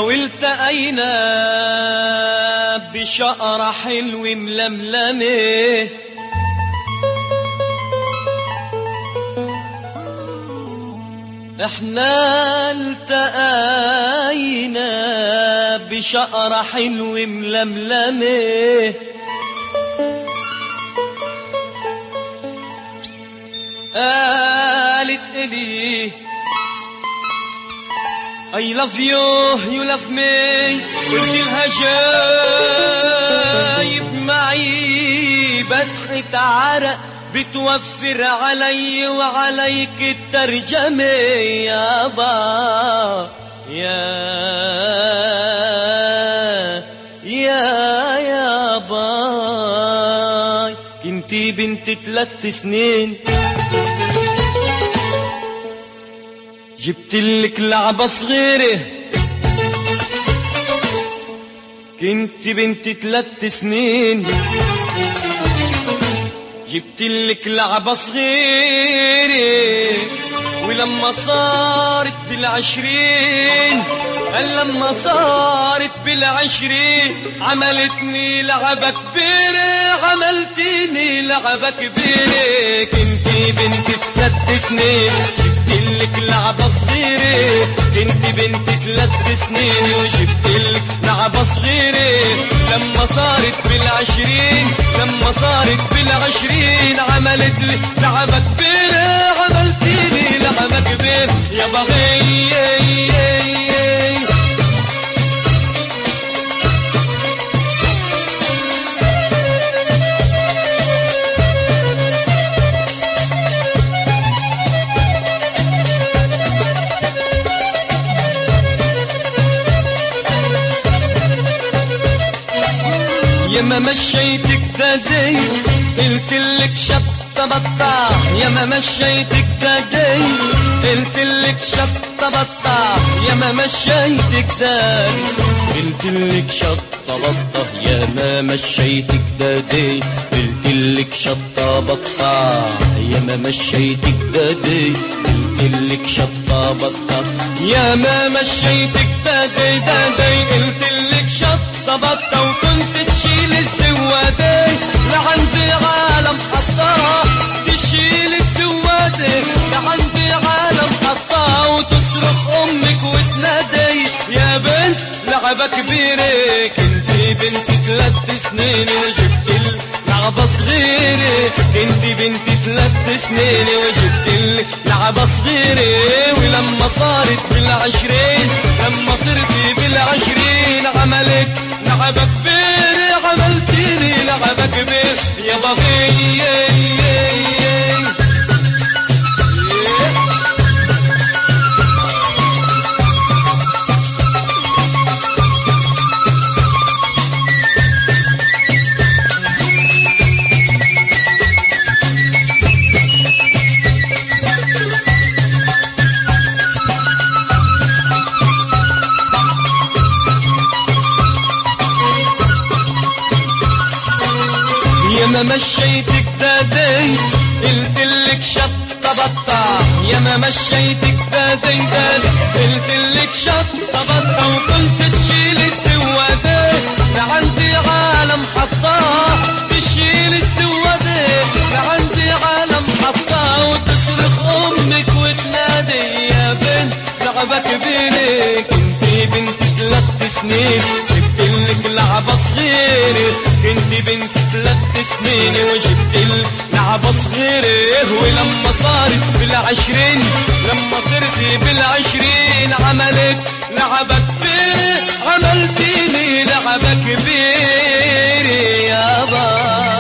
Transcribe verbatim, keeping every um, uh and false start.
لو التقينا بشقرة حلو ململمة احنا التقينا بشقرة حلو ململمة قالت إلي I love you, you love me قلت لها جايب معي بتحة عرق بتوفر علي وعليك الترجمة يابا يا يا يابا كنتي بنت ثلاث سنين جبتلك لعبة صغيرة كنت بنت ثلاث سنين جبتلك لعبة صغيرة ولما صارت بالعشرين قال لما صارت بالعشرين عملتني لعبة كبيرة عملتيني لعبة كبيرة كنتي بنت ثلاث سنين جبتلك لعبة صغيرة كنت بنت ثلاث سنين وجبتلك لعبة صغيرة لما صارت بالعشرين لما صارت بالعشرين عملت لي لعبة كبيرة عملتيني لعبة كبيرة يا بغي يا ما مشيتك دادي قلتلك شطة بطة يا ما مشيتك دادي قلتلك شطة بطة يا ما مشيتك دادي قلتلك شطة بطة يا ما مشيتك دادي قلتلك شطة بطة يا ما مشيتك دادي قلتلك شطة بطة يا ما مشيتك دادي دادي قلتلك شطة بطة وكنت تشيل السوادة لعندي عالم حطاه تشيل السوادة لعندي عالم حطاه وتصرخ أمك وتنادي يا بنت لعبة كبيرة كنتي بنت ثلاث سنين وجبتلك لعبة صغيرة كنتي بنت ثلاث سنين وجبتلك لعبة صغيرة ولما صارت بالعشرين لما صرتي بالعشرين عملت لعبة كبيرة عملتيني لعبة كبيرة يا بغي يا ما مشيتك دادي قلتلك شطة بطة يا ما مشيتك دادي دادي قلتلك شطة بطة وكنت تشيل السوادة لعندي عالم حطاه تشيل السوادة لعندي عالم حطاه وتصرخ أمك وتنادي يا بنت لعبة كبيرة كنتي بنت ثلاث سنين جبتلك لعبة صغيرة كنتي بنت ثلاث سنين وجبتلك لعبة صغيرة ولما صارت بالعشرين لما صرتي بالعشرين عملت لعبة كبيرة عملتيني لعبة كبيرة يابا